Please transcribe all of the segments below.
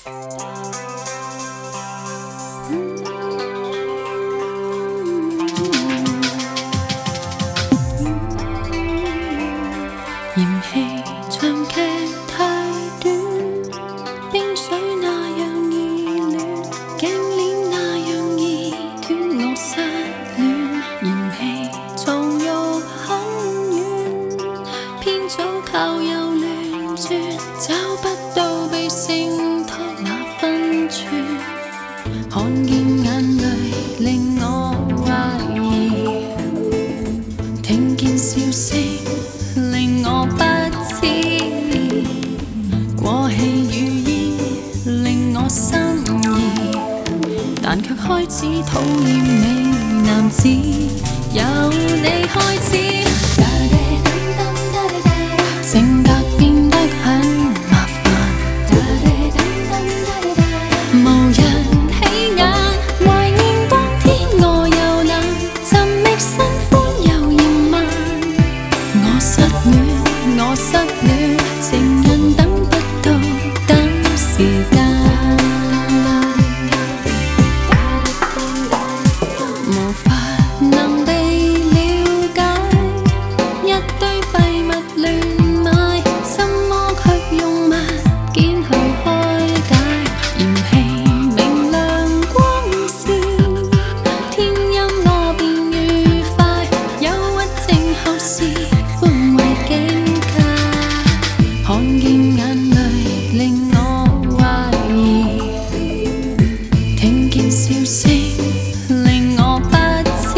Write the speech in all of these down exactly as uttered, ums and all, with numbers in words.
嫌弃長劇太短，冰水那樣易暖，頸鏈那樣易斷，我失戀。嫌棄床褥很軟，偏早靠右亂轉，找不到被承托那分寸。看見眼淚令我懷疑，聽見笑聲令我不知，過氣語意令我心儀，但卻開始討厭你男子，由你開始，性格變得很麻煩，無人起眼，懷念當天我又懶，尋覓新歡又嫌慢。我失戀，我失戀，情人等不到，等時間，無法能被了解，一堆廢物亂買，什麼卻用物件去開解，嫌棄明亮光線，天陰我便愉快，憂鬱症後是歡慰境界，看見眼淚令我懷疑，聽見笑聲令我不知，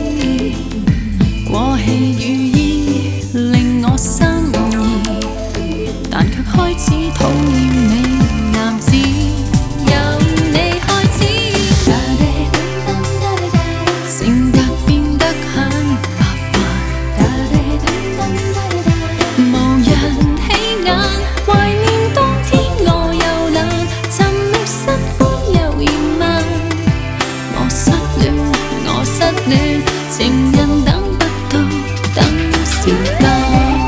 過氣語意令我心儀，但卻開始討厭你男子，由你開始，性格變得很麻煩，無人起眼，懷念當天我又懶，尋覓新歡又嫌慢。我失戀，我失戀，情人等不到，等時間。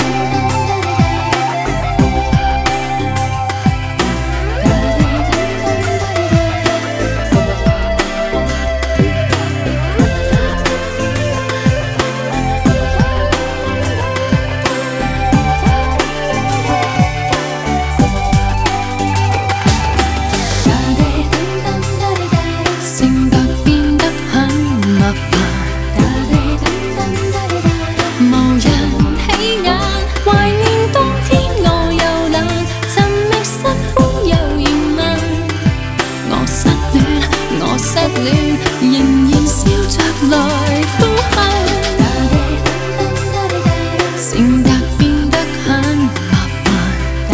性格變得很麻煩，無人起眼，懷念當天我又懶，尋覓新歡又嫌慢。我失戀，我失戀，仍然笑着來呼喊。性格變得很麻煩，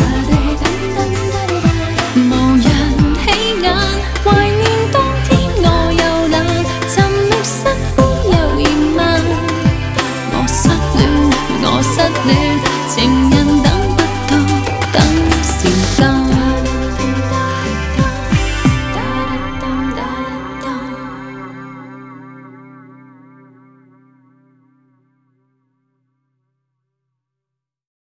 無人起眼，懷念當天我又懶，尋覓新歡又嫌慢。我失戀，我失戀，情人等不到，等時間。